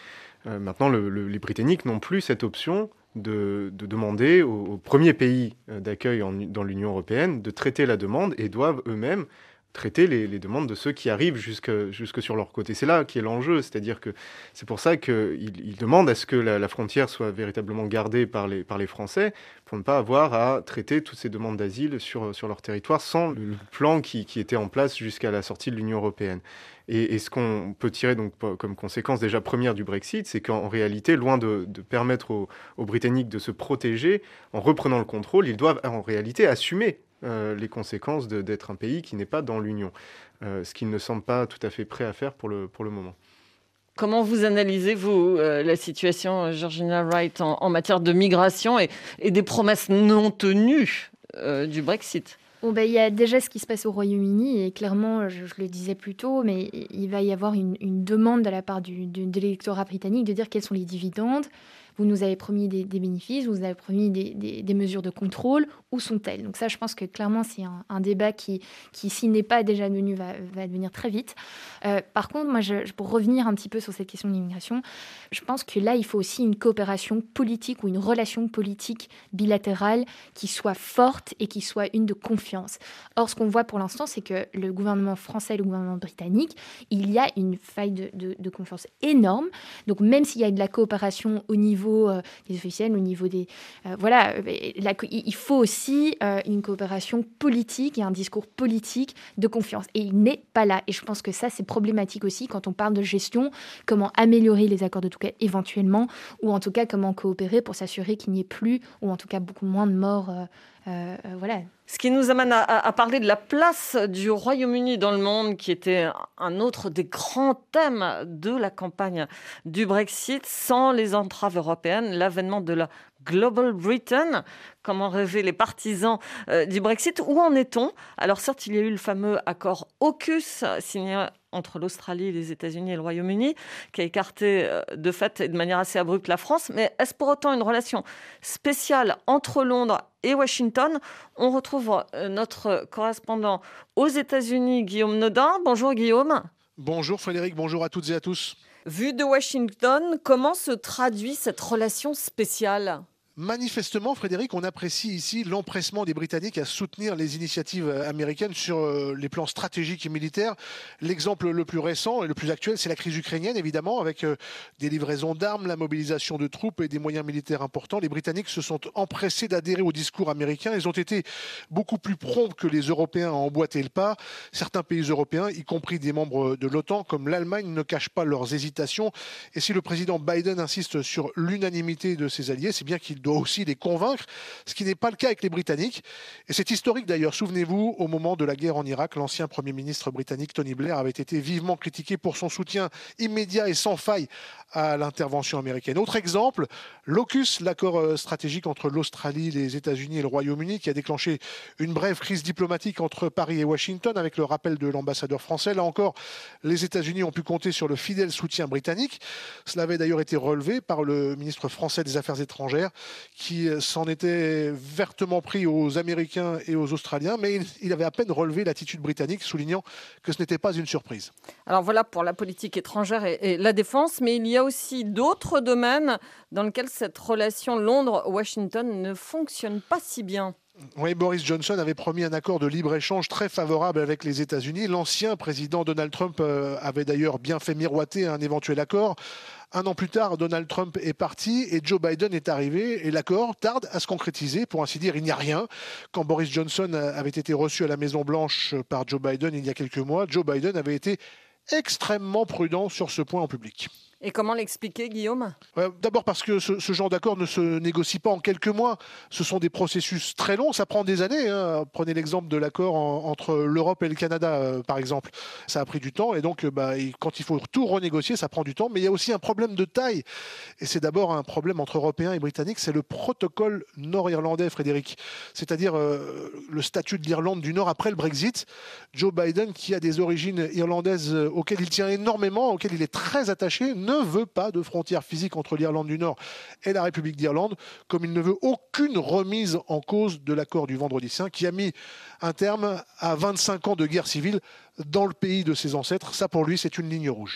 Euh, maintenant, le, le, les Britanniques n'ont plus cette option de, de demander au, au premier pays d'accueil en, dans l'Union européenne de traiter la demande et doivent eux-mêmes traiter les, les demandes de ceux qui arrivent jusque, jusque sur leur côté. C'est là qui est l'enjeu, c'est-à-dire que c'est pour ça qu'ils ils demandent à ce que la, la frontière soit véritablement gardée par les, par les Français pour ne pas avoir à traiter toutes ces demandes d'asile sur, sur leur territoire sans le plan qui, qui était en place jusqu'à la sortie de l'Union européenne. Et, et ce qu'on peut tirer donc comme conséquence déjà première du Brexit, c'est qu'en réalité, loin de, de permettre aux, aux Britanniques de se protéger, en reprenant le contrôle, ils doivent en réalité assumer Euh, les conséquences de, d'être un pays qui n'est pas dans l'Union, euh, ce qu'ils ne semblent pas tout à fait prêts à faire pour le, pour le moment. Comment vous analysez, vous, euh, la situation, Georgina Wright, en, en matière de migration et, et des promesses non tenues euh, du Brexit ? Bon, ben, il y a déjà ce qui se passe au Royaume-Uni et clairement, je, je le disais plus tôt, mais il va y avoir une, une demande de la part du, du, de l'électorat britannique de dire quels sont les dividendes. Vous nous avez promis des, des bénéfices, vous nous avez promis des, des, des mesures de contrôle. Où sont-elles ? Donc ça, je pense que clairement, c'est un, un débat qui, qui, s'il n'est pas déjà devenu, va, va devenir très vite. Euh, par contre, moi, je, pour revenir un petit peu sur cette question de l'immigration, je pense que là, il faut aussi une coopération politique ou une relation politique bilatérale qui soit forte et qui soit une de confiance. Or, ce qu'on voit pour l'instant, c'est que le gouvernement français et le gouvernement britannique, il y a une faille de, de, de confiance énorme. Donc, même s'il y a de la coopération au niveau euh, des officiels, au niveau des... Euh, voilà, la, il faut aussi Euh, une coopération politique et un discours politique de confiance. Et il n'est pas là. Et je pense que ça, c'est problématique aussi quand on parle de gestion, comment améliorer les accords de Touquet éventuellement, ou en tout cas comment coopérer pour s'assurer qu'il n'y ait plus, ou en tout cas beaucoup moins de morts. Euh, euh, voilà. Ce qui nous amène à, à parler de la place du Royaume-Uni dans le monde, qui était un autre des grands thèmes de la campagne du Brexit. Sans les entraves européennes, l'avènement de la Global Britain, comment rêvaient les partisans euh, du Brexit. Où en est-on ? Alors certes, il y a eu le fameux accord AUKUS signé entre l'Australie, les États-Unis et le Royaume-Uni, qui a écarté euh, de fait et de manière assez abrupte la France. Mais est-ce pour autant une relation spéciale entre Londres et Washington ? On retrouve euh, notre correspondant aux États-Unis, Guillaume Nodin. Bonjour Guillaume. Bonjour Frédéric, bonjour à toutes et à tous. Vu de Washington, comment se traduit cette relation spéciale ? Manifestement, Frédéric, on apprécie ici l'empressement des Britanniques à soutenir les initiatives américaines sur les plans stratégiques et militaires. L'exemple le plus récent et le plus actuel, c'est la crise ukrainienne, évidemment, avec des livraisons d'armes, la mobilisation de troupes et des moyens militaires importants. Les Britanniques se sont empressés d'adhérer au discours américain. Ils ont été beaucoup plus prompts que les Européens à emboîter le pas. Certains pays européens, y compris des membres de l'OTAN, comme l'Allemagne, ne cachent pas leurs hésitations. Et si le président Biden insiste sur l'unanimité de ses alliés, c'est bien qu'il doit aussi les convaincre, ce qui n'est pas le cas avec les Britanniques. Et c'est historique d'ailleurs. Souvenez-vous, au moment de la guerre en Irak, l'ancien Premier ministre britannique Tony Blair avait été vivement critiqué pour son soutien immédiat et sans faille à l'intervention américaine. Autre exemple, l'AUKUS, l'accord stratégique entre l'Australie, les États-Unis et le Royaume-Uni, qui a déclenché une brève crise diplomatique entre Paris et Washington avec le rappel de l'ambassadeur français. Là encore, les États-Unis ont pu compter sur le fidèle soutien britannique. Cela avait d'ailleurs été relevé par le ministre français des Affaires étrangères, qui s'en était vertement pris aux Américains et aux Australiens, mais il avait à peine relevé l'attitude britannique, soulignant que ce n'était pas une surprise. Alors voilà pour la politique étrangère et, et la défense, mais il y a aussi d'autres domaines dans lesquels cette relation Londres-Washington ne fonctionne pas si bien. Oui, Boris Johnson avait promis un accord de libre-échange très favorable avec les États-Unis. L'ancien président Donald Trump avait d'ailleurs bien fait miroiter un éventuel accord. Un an plus tard, Donald Trump est parti et Joe Biden est arrivé et l'accord tarde à se concrétiser. Pour ainsi dire, il n'y a rien. Quand Boris Johnson avait été reçu à la Maison-Blanche par Joe Biden il y a quelques mois, Joe Biden avait été extrêmement prudent sur ce point en public. Et comment l'expliquer, Guillaume ? euh, D'abord parce que ce, ce genre d'accord ne se négocie pas en quelques mois. Ce sont des processus très longs, ça prend des années. Hein. Prenez l'exemple de l'accord en, entre l'Europe et le Canada, euh, par exemple. Ça a pris du temps et donc euh, bah, quand il faut tout renégocier, ça prend du temps. Mais il y a aussi un problème de taille. Et c'est d'abord un problème entre Européens et Britanniques, c'est le protocole nord-irlandais, Frédéric. C'est-à-dire euh, le statut de l'Irlande du Nord après le Brexit. Joe Biden, qui a des origines irlandaises auxquelles il tient énormément, auxquelles il est très attaché, ne veut pas de frontière physique entre l'Irlande du Nord et la République d'Irlande, comme il ne veut aucune remise en cause de l'accord du Vendredi saint, qui a mis un terme à vingt-cinq ans de guerre civile dans le pays de ses ancêtres. Ça, pour lui, c'est une ligne rouge.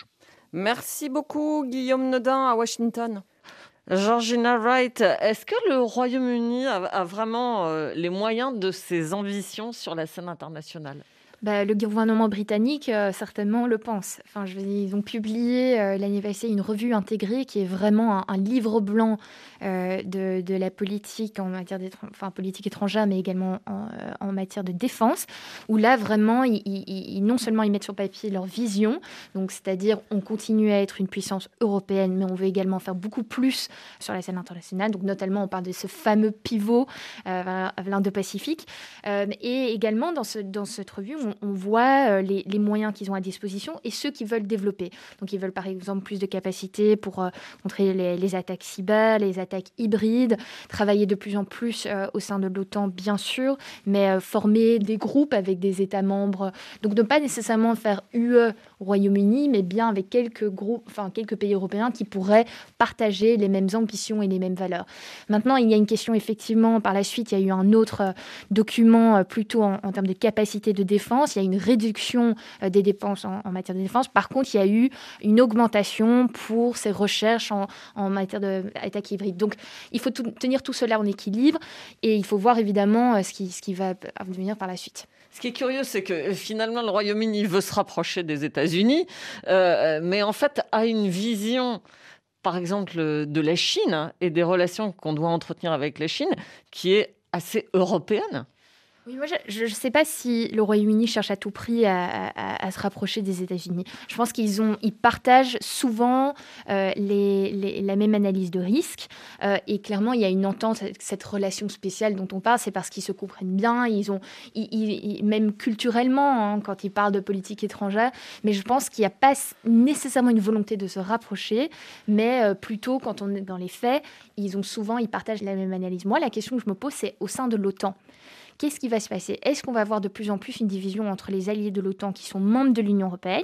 Merci beaucoup, Guillaume Nodin, à Washington. Georgina Wright, est-ce que le Royaume-Uni a, a vraiment euh, les moyens de ses ambitions sur la scène internationale ? Bah, le gouvernement britannique, euh, certainement, le pense. Enfin, je veux dire, ils ont publié euh, l'année passée une revue intégrée qui est vraiment un, un livre blanc euh, de, de la politique en matière enfin, politique étrangère, mais également en, euh, en matière de défense, où là, vraiment, ils, ils, ils, non seulement ils mettent sur papier leur vision, donc c'est-à-dire on continue à être une puissance européenne, mais on veut également faire beaucoup plus sur la scène internationale. Donc, notamment, on parle de ce fameux pivot euh, vers l'Indo-Pacifique. Euh, et également, dans, ce, dans cette revue, on on voit les, les moyens qu'ils ont à disposition et ceux qu'ils veulent développer. Donc, ils veulent par exemple plus de capacités pour euh, contrer les, les attaques cyber, les attaques hybrides, travailler de plus en plus euh, au sein de l'OTAN, bien sûr, mais euh, former des groupes avec des États membres. Donc, ne pas nécessairement faire U E Royaume-Uni, mais bien avec quelques groupes, enfin quelques pays européens qui pourraient partager les mêmes ambitions et les mêmes valeurs. Maintenant, il y a une question effectivement. Par la suite, il y a eu un autre euh, document euh, plutôt en, en termes de capacité de défense. Il y a une réduction euh, des dépenses en, en matière de défense. Par contre, il y a eu une augmentation pour ces recherches en, en matière d'attaque hybride. Donc, il faut tout, tenir tout cela en équilibre et il faut voir évidemment euh, ce, qui, ce qui va advenir par la suite. Ce qui est curieux, c'est que finalement, le Royaume-Uni veut se rapprocher des États-Unis, euh, mais en fait a une vision, par exemple, de la Chine et des relations qu'on doit entretenir avec la Chine, qui est assez européenne. Oui, moi, je ne sais pas si le Royaume-Uni cherche à tout prix à, à, à se rapprocher des États-Unis. Je pense qu'ils ont, ils partagent souvent euh, les, les, la même analyse de risque. Euh, et clairement, il y a une entente avec cette relation spéciale dont on parle. C'est parce qu'ils se comprennent bien. Ils ont, ils, ils, même culturellement, hein, quand ils parlent de politique étrangère. Mais je pense qu'il n'y a pas nécessairement une volonté de se rapprocher. Mais euh, plutôt, quand on est dans les faits, ils ont souvent, ils partagent la même analyse. Moi, la question que je me pose, c'est au sein de l'OTAN. Qu'est-ce qui va se passer ? Est-ce qu'on va avoir de plus en plus une division entre les alliés de l'OTAN qui sont membres de l'Union européenne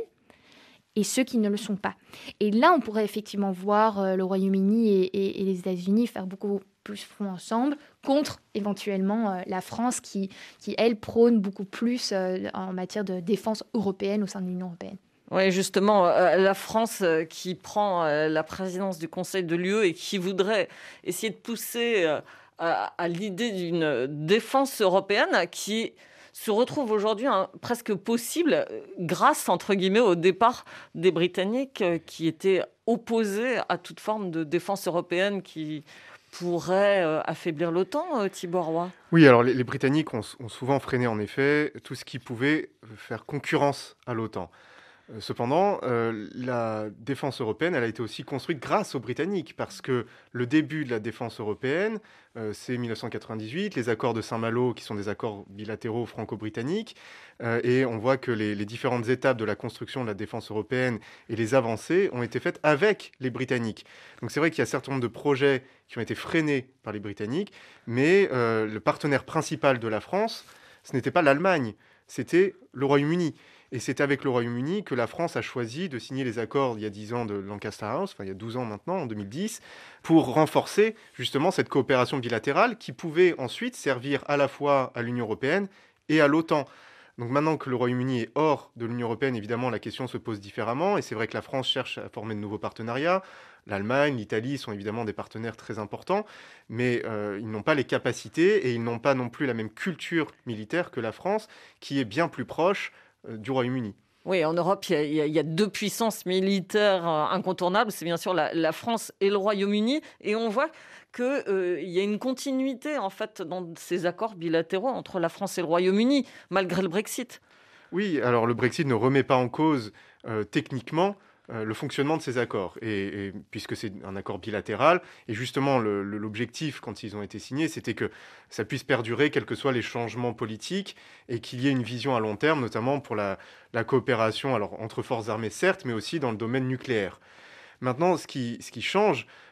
et ceux qui ne le sont pas ? Et là, on pourrait effectivement voir euh, le Royaume-Uni et, et, et les États-Unis faire beaucoup plus front ensemble contre éventuellement euh, la France qui, qui, elle, prône beaucoup plus euh, en matière de défense européenne au sein de l'Union européenne. Oui, justement, euh, la France euh, qui prend euh, la présidence du Conseil de l'U E et qui voudrait essayer de pousser... Euh, à, à l'idée d'une défense européenne qui se retrouve aujourd'hui hein, presque possible grâce, entre guillemets, au départ des Britanniques euh, qui étaient opposés à toute forme de défense européenne qui pourrait euh, affaiblir l'OTAN, euh, Thibaut Roy. Oui, alors les, les Britanniques ont, ont souvent freiné, en effet, tout ce qui pouvait faire concurrence à l'OTAN. Cependant, euh, la défense européenne, elle a été aussi construite grâce aux Britanniques, parce que le début de la défense européenne, euh, c'est dix-neuf cent quatre-vingt-dix-huit, les accords de Saint-Malo, qui sont des accords bilatéraux franco-britanniques, euh, et on voit que les, les différentes étapes de la construction de la défense européenne et les avancées ont été faites avec les Britanniques. Donc c'est vrai qu'il y a un certain nombre de projets qui ont été freinés par les Britanniques, mais euh, le partenaire principal de la France, ce n'était pas l'Allemagne, c'était le Royaume-Uni. Et c'est avec le Royaume-Uni que la France a choisi de signer les accords il y a dix ans de Lancaster House, enfin il y a douze ans maintenant, en deux mille dix, pour renforcer justement cette coopération bilatérale qui pouvait ensuite servir à la fois à l'Union européenne et à l'OTAN. Donc maintenant que le Royaume-Uni est hors de l'Union européenne, évidemment, la question se pose différemment. Et c'est vrai que la France cherche à former de nouveaux partenariats. L'Allemagne, l'Italie sont évidemment des partenaires très importants, mais euh, ils n'ont pas les capacités et ils n'ont pas non plus la même culture militaire que la France, qui est bien plus proche du Royaume-Uni. Oui, en Europe, il y, y, y a deux puissances militaires incontournables, c'est bien sûr la, la France et le Royaume-Uni, et on voit qu'il euh, y a une continuité en fait dans ces accords bilatéraux entre la France et le Royaume-Uni, malgré le Brexit. Oui, alors le Brexit ne remet pas en cause euh, techniquement Euh, le fonctionnement de ces accords, et, et, puisque c'est un accord bilatéral, et justement le, le, l'objectif quand ils ont été signés, c'était que ça puisse perdurer quels que soient les changements politiques, et qu'il y ait une vision à long terme, notamment pour la, la coopération alors, entre forces armées certes, mais aussi dans le domaine nucléaire. Maintenant, ce qui, ce qui change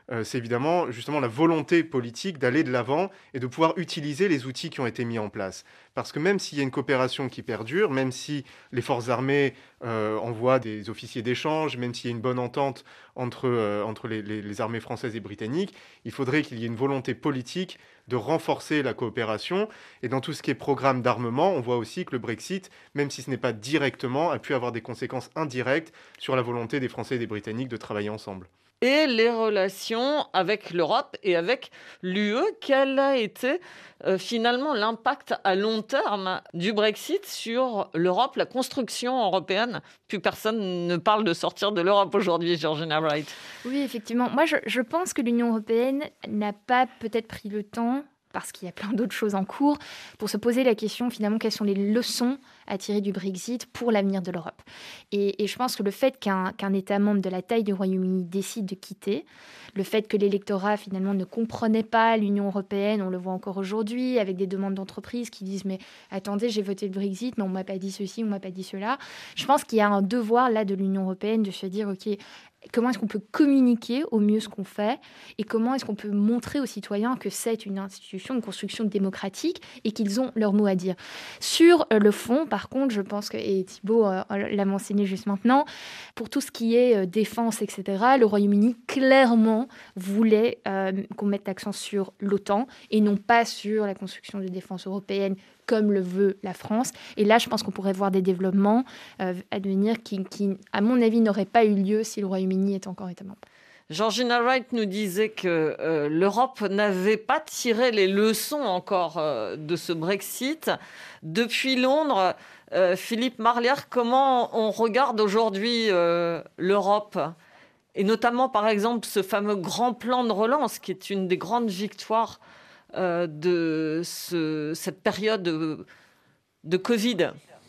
euh, c'est évidemment justement la volonté politique d'aller de l'avant et de pouvoir utiliser les outils qui ont été mis en place. Parce que même s'il y a une coopération qui perdure, même si les forces armées euh, envoient des officiers d'échange, même s'il y a une bonne entente entre, euh, entre les, les, les armées françaises et britanniques, il faudrait qu'il y ait une volonté politique de renforcer la coopération. Et dans tout ce qui est programme d'armement, on voit aussi que le Brexit, même si ce n'est pas directement, a pu avoir des conséquences indirectes sur la volonté des Français et des Britanniques de travailler ensemble. Et les relations avec l'Europe et avec l'U E, quel a été euh, finalement l'impact à long terme du Brexit sur l'Europe, la construction européenne? Plus personne ne parle de sortir de l'Europe aujourd'hui, Georgina Wright. Oui, effectivement. Moi, je, je pense que l'Union européenne n'a pas peut-être pris le temps, parce qu'il y a plein d'autres choses en cours, pour se poser la question, finalement, quelles sont les leçons à tirer du Brexit pour l'avenir de l'Europe. Et, et je pense que le fait qu'un, qu'un État membre de la taille du Royaume-Uni décide de quitter, le fait que l'électorat, finalement, ne comprenait pas l'Union européenne, on le voit encore aujourd'hui, avec des demandes d'entreprises qui disent « mais attendez, j'ai voté le Brexit, mais on ne m'a pas dit ceci, on ne m'a pas dit cela ». Je pense qu'il y a un devoir, là, de l'Union européenne de se dire « ok, comment est-ce qu'on peut communiquer au mieux ce qu'on fait et comment est-ce qu'on peut montrer aux citoyens que c'est une institution, une construction démocratique et qu'ils ont leur mot à dire ». Sur euh, le fond, par contre, je pense que, et Thibault euh, l'a mentionné juste maintenant, pour tout ce qui est euh, défense, et cetera, le Royaume-Uni, clairement, voulait euh, qu'on mette l'accent sur l'OTAN et non pas sur la construction de défense européenne comme le veut la France. Et là, je pense qu'on pourrait voir des développements euh, à venir qui, qui, à mon avis, n'auraient pas eu lieu si le Royaume-Uni était encore État membre. Georgina Wright nous disait que euh, l'Europe n'avait pas tiré les leçons encore euh, de ce Brexit. Depuis Londres, euh, Philippe Marlière, comment on regarde aujourd'hui euh, l'Europe ? Et notamment, par exemple, ce fameux grand plan de relance qui est une des grandes victoires euh, de ce, cette période de, de Covid.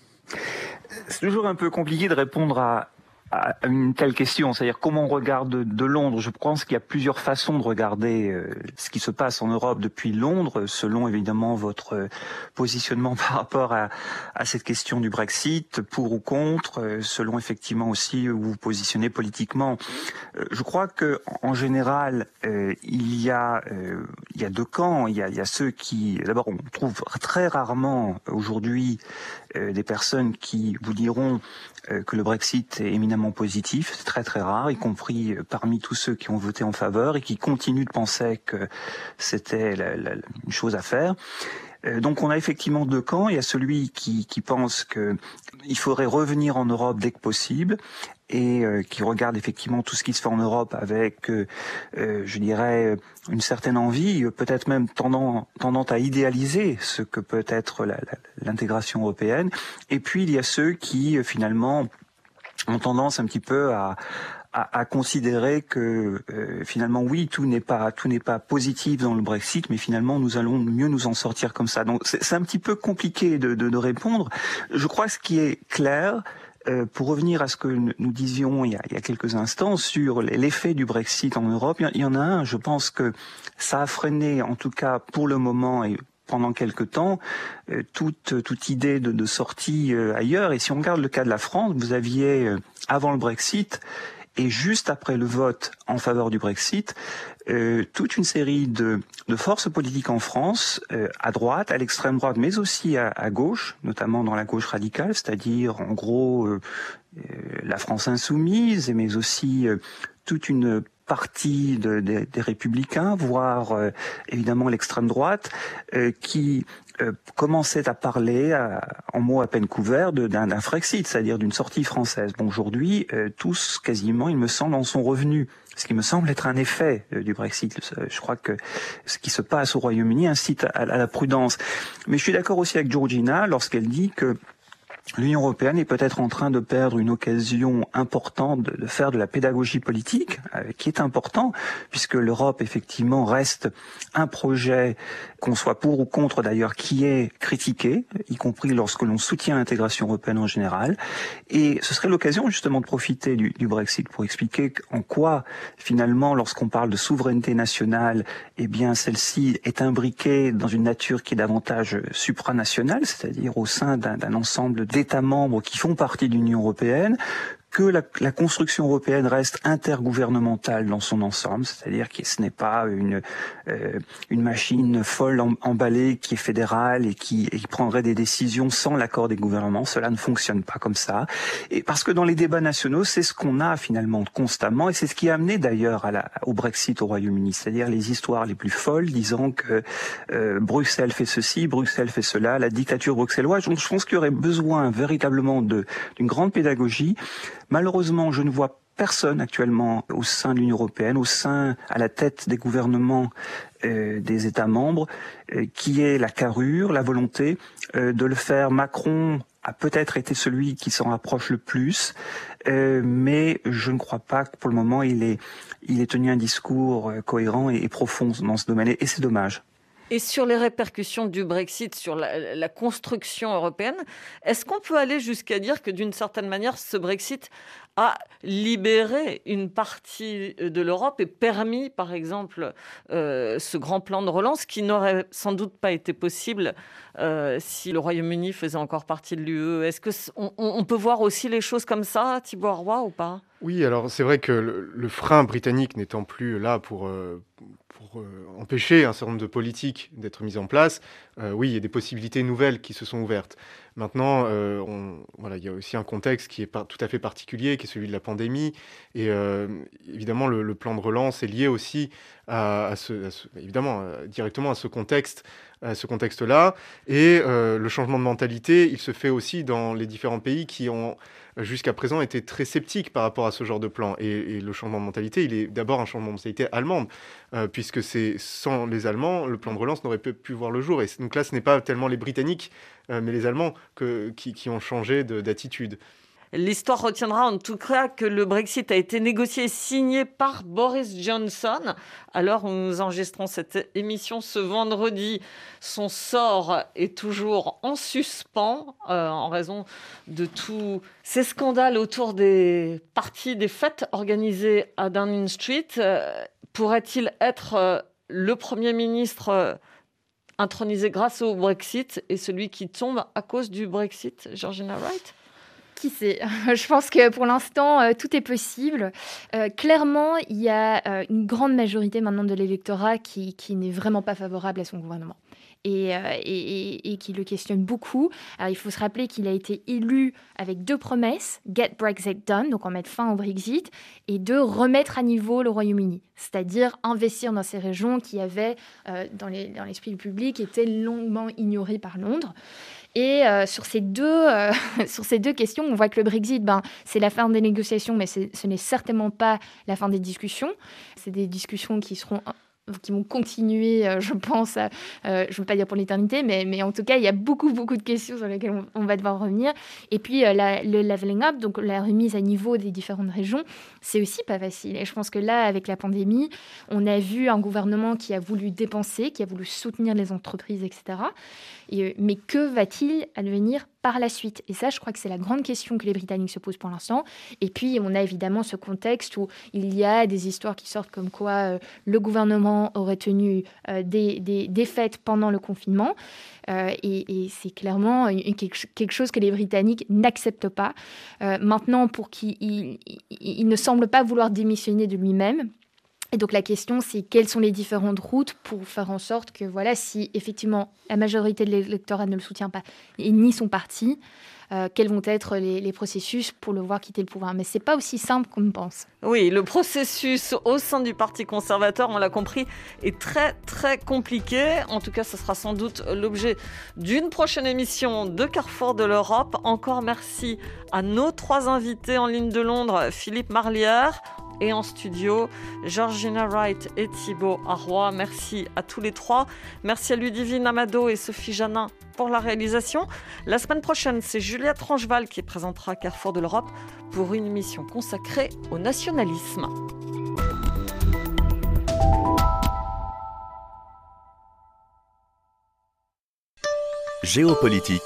C'est toujours un peu compliqué de répondre à, à une telle question, c'est-à-dire comment on regarde de, de Londres. Je pense qu'il y a plusieurs façons de regarder euh, ce qui se passe en Europe depuis Londres, selon évidemment votre positionnement par rapport à, à cette question du Brexit, pour ou contre, euh, selon effectivement aussi où vous vous positionnez politiquement. Euh, je crois que en général, euh, il y a euh, il y a deux camps. Il y a, il y a ceux qui, d'abord, on trouve très rarement aujourd'hui euh, des personnes qui vous diront euh, que le Brexit est éminemment positif. C'est très très rare, y compris euh, parmi tous ceux qui ont voté en faveur et qui continuent de penser que c'était la, la, une chose à faire. Euh, donc on a effectivement deux camps. Il y a celui qui, qui pense qu'il faudrait revenir en Europe dès que possible et euh, qui regarde effectivement tout ce qui se fait en Europe avec, euh, euh, je dirais, une certaine envie, peut-être même tendant, tendant à idéaliser ce que peut être la, la, l'intégration européenne. Et puis il y a ceux qui, euh, finalement, ont tendance un petit peu à, à, à considérer que euh, finalement, oui, tout n'est pas tout n'est pas positif dans le Brexit, mais finalement, nous allons mieux nous en sortir comme ça. Donc c'est, c'est un petit peu compliqué de, de, de répondre. Je crois que ce qui est clair, Euh, pour revenir à ce que nous disions il y a, il y a quelques instants sur l'effet du Brexit en Europe, il y en a un, je pense que ça a freiné, en tout cas pour le moment et pendant quelque temps, euh, toute, toute idée de, de sortie euh, ailleurs. Et si on regarde le cas de la France, vous aviez, euh, avant le Brexit, et juste après le vote en faveur du Brexit, euh, toute une série de, de forces politiques en France, euh, à droite, à l'extrême droite, mais aussi à, à gauche, notamment dans la gauche radicale, c'est-à-dire en gros euh, euh, la France insoumise, mais aussi euh, toute une partie de, de, des républicains, voire euh, évidemment l'extrême droite, euh, qui euh, commençait à parler à, en mots à peine couverts de, d'un, d'un Frexit, c'est-à-dire d'une sortie française. Bon, aujourd'hui, euh, tous quasiment, il me semble, en sont revenus. Ce qui me semble être un effet euh, du Brexit. Je crois que ce qui se passe au Royaume-Uni incite à, à la prudence. Mais je suis d'accord aussi avec Georgina lorsqu'elle dit que l'Union européenne est peut-être en train de perdre une occasion importante de, de faire de la pédagogie politique, euh, qui est important, puisque l'Europe, effectivement, reste un projet, qu'on soit pour ou contre d'ailleurs, qui est critiqué, y compris lorsque l'on soutient l'intégration européenne en général. Et ce serait l'occasion, justement, de profiter du, du Brexit pour expliquer en quoi, finalement, lorsqu'on parle de souveraineté nationale, eh bien, celle-ci est imbriquée dans une nature qui est davantage supranationale, c'est-à-dire au sein d'un, d'un ensemble d'États membres qui font partie de l'Union européenne, que la, la construction européenne reste intergouvernementale dans son ensemble, c'est-à-dire que ce n'est pas une euh, une machine folle em, emballée qui est fédérale et qui, et qui prendrait des décisions sans l'accord des gouvernements. Cela ne fonctionne pas comme ça. Et parce que dans les débats nationaux, c'est ce qu'on a finalement constamment, et c'est ce qui a amené d'ailleurs à la, au Brexit au Royaume-Uni, c'est-à-dire les histoires les plus folles disant que euh, Bruxelles fait ceci, Bruxelles fait cela, la dictature bruxelloise. Donc je pense qu'il y aurait besoin véritablement de, d'une grande pédagogie. Malheureusement, je ne vois personne actuellement au sein de l'Union européenne, au sein, à la tête des gouvernements euh, des États membres, euh, qui ait la carrure, la volonté euh, de le faire. Macron a peut-être été celui qui s'en rapproche le plus, euh, mais je ne crois pas que pour le moment il ait, il ait tenu un discours euh, cohérent et, et profond dans ce domaine, et, et c'est dommage. Et sur les répercussions du Brexit sur la, la construction européenne, est-ce qu'on peut aller jusqu'à dire que d'une certaine manière, ce Brexit a libéré une partie de l'Europe et permis, par exemple, euh, ce grand plan de relance qui n'aurait sans doute pas été possible euh, si le Royaume-Uni faisait encore partie de l'U E? Est-ce qu'on on peut voir aussi les choses comme ça, Thibaut Arroy, ou pas? Oui, alors c'est vrai que le, le frein britannique n'étant plus là pour... Euh, pour euh, empêcher un certain nombre de politiques d'être mises en place, euh, oui, il y a des possibilités nouvelles qui se sont ouvertes. Maintenant, euh, on, voilà, il y a aussi un contexte qui est pas, tout à fait particulier, qui est celui de la pandémie. Et euh, évidemment, le, le plan de relance est lié aussi à, à, ce, à ce, évidemment, euh, directement à ce contexte, à ce contexte-là. Et euh, le changement de mentalité, il se fait aussi dans les différents pays qui ont jusqu'à présent été très sceptiques par rapport à ce genre de plan. Et, et le changement de mentalité, il est d'abord un changement de mentalité allemande, euh, puisque c'est sans les Allemands, le plan de relance n'aurait pas pu voir le jour. Et donc là, ce n'est pas tellement les Britanniques, euh, mais les Allemands que, qui, qui ont changé de, d'attitude. L'histoire retiendra en tout cas que le Brexit a été négocié et signé par Boris Johnson. Alors nous enregistrons cette émission ce vendredi. Son sort est toujours en suspens euh, en raison de tous ces scandales autour des parties, des fêtes organisées à Downing Street. Euh, pourrait-il être euh, le Premier ministre euh, intronisé grâce au Brexit et celui qui tombe à cause du Brexit, Georgina Wright ? Qui sait? Je pense que pour l'instant, euh, tout est possible. Euh, clairement, il y a euh, une grande majorité maintenant de l'électorat qui, qui n'est vraiment pas favorable à son gouvernement. Et, euh, et, et, et qui le questionne beaucoup. Alors, il faut se rappeler qu'il a été élu avec deux promesses, Get Brexit Done, donc en mettre fin au Brexit, et de remettre à niveau le Royaume-Uni, c'est-à-dire investir dans ces régions qui avaient, euh, dans, les, dans l'esprit du public, été longuement ignorées par Londres. Et euh, sur, ces deux, euh, sur ces deux questions, on voit que le Brexit, ben, c'est la fin des négociations, mais c'est, ce n'est certainement pas la fin des discussions. C'est des discussions qui seront... qui vont continuer, euh, je pense, euh, je ne veux pas dire pour l'éternité, mais, mais en tout cas, il y a beaucoup, beaucoup de questions sur lesquelles on, on va devoir revenir. Et puis, euh, la, le leveling up, donc la remise à niveau des différentes régions, c'est aussi pas facile. Et je pense que là, avec la pandémie, on a vu un gouvernement qui a voulu dépenser, qui a voulu soutenir les entreprises, et cetera. Et, mais que va-t-il advenir par la suite? Et ça, je crois que c'est la grande question que les Britanniques se posent pour l'instant. Et puis, on a évidemment ce contexte où il y a des histoires qui sortent comme quoi euh, le gouvernement aurait tenu euh, des, des, des fêtes pendant le confinement. Euh, et, et c'est clairement une, quelque, quelque chose que les Britanniques n'acceptent pas. Euh, maintenant, pour qu'il il, il, il ne semble pas vouloir démissionner de lui-même. Et donc la question, c'est quelles sont les différentes routes pour faire en sorte que, voilà, si effectivement la majorité de l'électorat ne le soutient pas, et ni son parti, euh, quels vont être les, les processus pour le voir quitter le pouvoir. Mais ce n'est pas aussi simple qu'on le pense. Oui, le processus au sein du Parti conservateur, on l'a compris, est très très compliqué. En tout cas, ce sera sans doute l'objet d'une prochaine émission de Carrefour de l'Europe. Encore merci à nos trois invités en ligne de Londres, Philippe Marlière, et en studio, Georgina Wright et Thibaut Arroy. Merci à tous les trois. Merci à Ludivine Amado et Sophie Janin pour la réalisation. La semaine prochaine, c'est Juliette Rangeval qui présentera Carrefour de l'Europe pour une émission consacrée au nationalisme. Géopolitique.